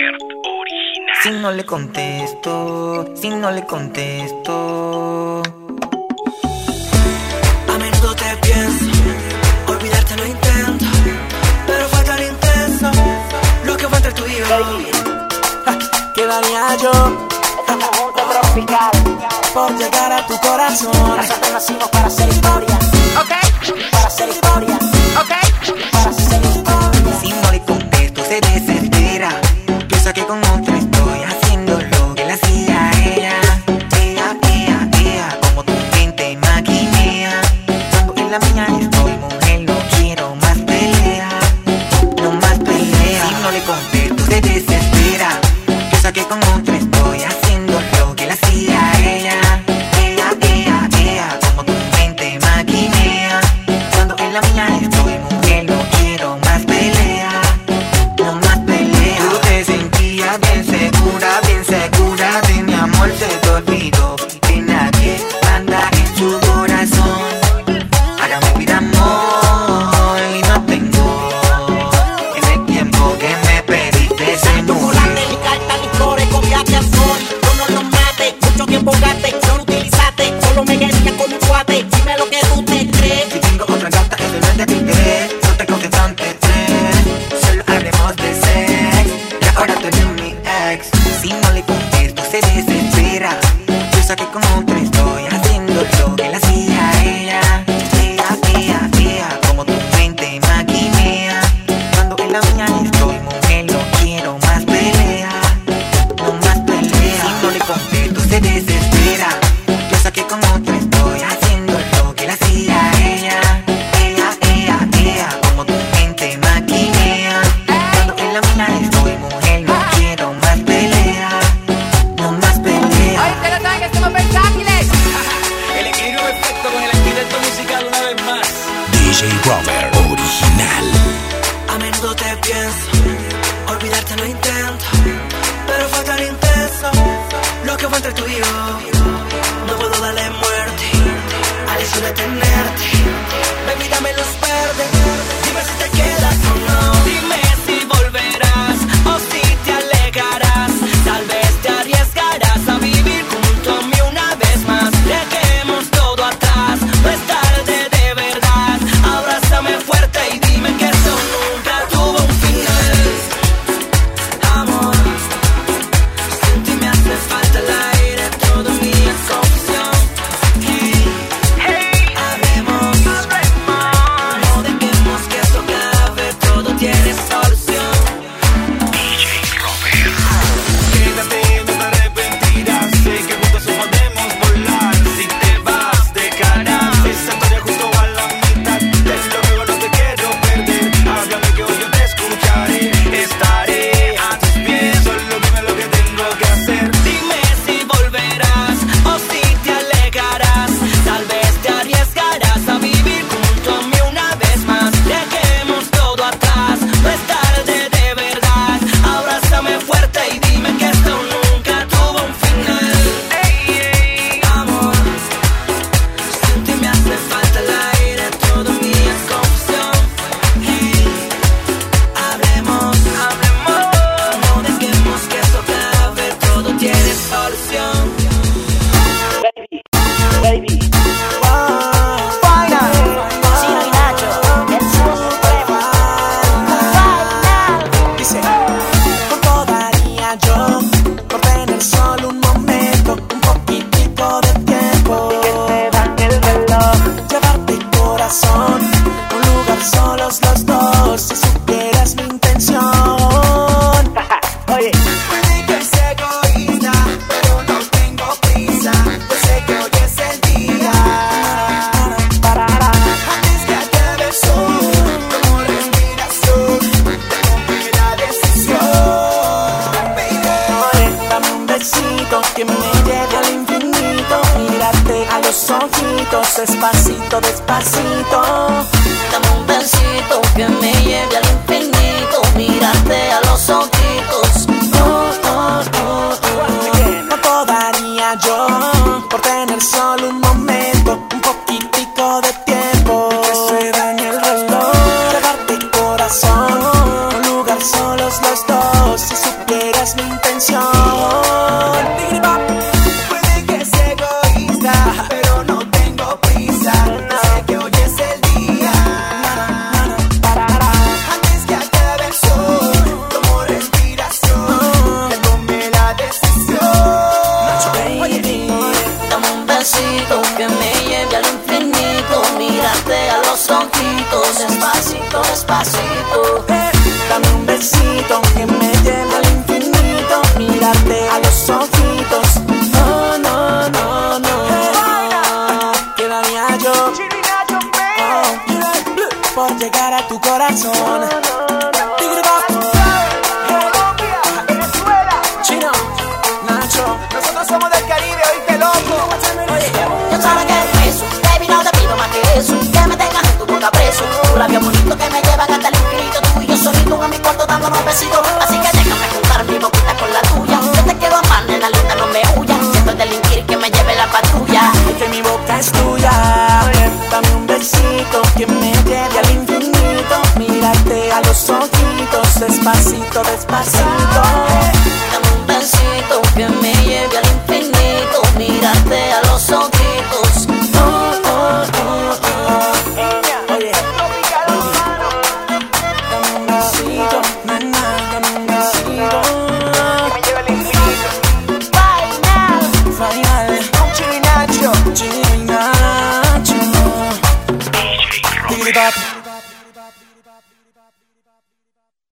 Robert original. Si no le contesto, si no le contesto. A menudo te pienso, olvidarte lo intento, pero fue tan intenso lo que fue entre tú y yo. ¿Qué daría yo? Estamos juntos tropical Por llegar a tu corazón. Nosotros nacimos para hacer historia. Ok, Para hacer historia. ok. Para hacer historia. Si no le contesto se desespera. Piensa que con otra estoy haciendo lo que le hacía a ella. Ella, como tu mente maquinea. Cuando en la mía estoy, mujer, no quiero más pelea. No más pelea. Si no le contesto se desespera. Piensa que con otra estoy haciendo lo que le hacía a ella. Ella, como tu mente maquinea. Cuando en la mía estoy, mujer, no quiero más pelea. No más pelea. Tú te sentías bien segura de mi amor, se te olvidó que nadie manda en su corazón. Ahora me vida amor y no tengo. En el tiempo que me pediste se murió. Chocolate, mi carta, mi core, copiaste al sol. Yo no lo mate, mucho tiempo gaste. No lo utilizaste, solo me quería como un cuate. Dime lo que tú te crees. Si tengo otra gata, eso no es de tu interés. No te contestante, solo hablemos de sex. Y ahora tú eres mi ex. Si no le contesto, se desespera. Piensa que con otra estoy haciendo lo que le hacía a ella. Ella, como tu mente maquinea. Cuando en la mía estoy, mujer, no quiero más pelea. No más pelea. Si no le contesto, se desespera. Piensa que con otra estoy haciendo lo que le hacía a ella. Ella, como tu mente maquinea. Cuando en la mía estoy, mujer, no quiero más pelea. No más pelea. Hoy te lo saben que somos versátiles. El equilibrio perfecto con el accidente musical una vez más. DJ Robert original. A menudo te pienso, olvidarte lo intento, pero fue tan intenso lo que fue entre tú y yo. No puedo darle muerte al hecho de tenerte. Baby, dame luz verde, dime si te quedas o no. Dime si volverás o si te alejarás. Tal vez te arriesgarás a vivir junto a mí una vez más. Dejemos todo atrás, no es tarde de verdad. Abrázame fuerte y dime que esto nunca tuvo un final. Amor, sin ti me hace falta el aire, todo mi es confusión. Hablemos, no dejemos que esto acabe, todo tiene solución. DJ Robert. Quédate, no te arrepentirás. Sé que juntos podemos volar. Si te vas, dejarás esa historia justo a la mitad. Desde luego no te quiero perder. Háblame que hoy yo te escucharé. Estaré a tus pies, solo dime lo que tengo que hacer. Dime si volverás o si te alejarás. Tal vez te arriesgarás a vivir junto a mí una vez más. Dejemos todo atrás, no es tarde de verdad. Abrázame fuerte y dime que esto nunca tuvo un final. Amor, sin ti me hace falta el aire, todo mi es confusión. Hablemos, no dejemos que esto acabe, todo tiene solución. Baby. Final. Chino y Nacho. El supremo. Final. Dice, ¿cuánto daría yo por tener solo un momento, un poquitico de tiempo? Que te dan el reloj. Llevarte el corazón, un lugar solos los dos, si supieras mi intención. Oye. Puede que sea egoísta, pero no tengo prisa, pues sé que hoy es el día. Parará. Antes que acabe el sol, como respiración, tomé la decisión. Baby, dame un besito que me lleve al infinito. Mírate a los ojitos, despacito, despacito. Dame un besito que me lleve al infinito. Mírate a los ojitos. ¿Cuánto daría yo por tener solo un momento, un poquitico de tiempo? Que se dañe el reloj, llevarte el corazón, un lugar solos los dos, si supieras despacito, despacito. Dame un besito que me lleve al infinito, mirarte a los ojitos. No, no, no, no. Quedaría yo por llegar a tu corazón. Chino, Nacho, nosotros somos del Caribe, oíste loco. Yo sabes que es eso, baby, no te pido más que eso. Que me tengas en tu boca preso. Tu labio bonito que me llevan hasta el infinito. Tú y yo solito en mi cuarto dándonos besitos. Así que déjame juntar mi boquita con la tuya. Yo te quiero amar, nena linda, no me huyas. Siento el delinquir que me lleve la patrulla. Es que mi boca es tuya. Dame un besito que me lleve al infinito, mírate a los ojitos, despacito, despacito.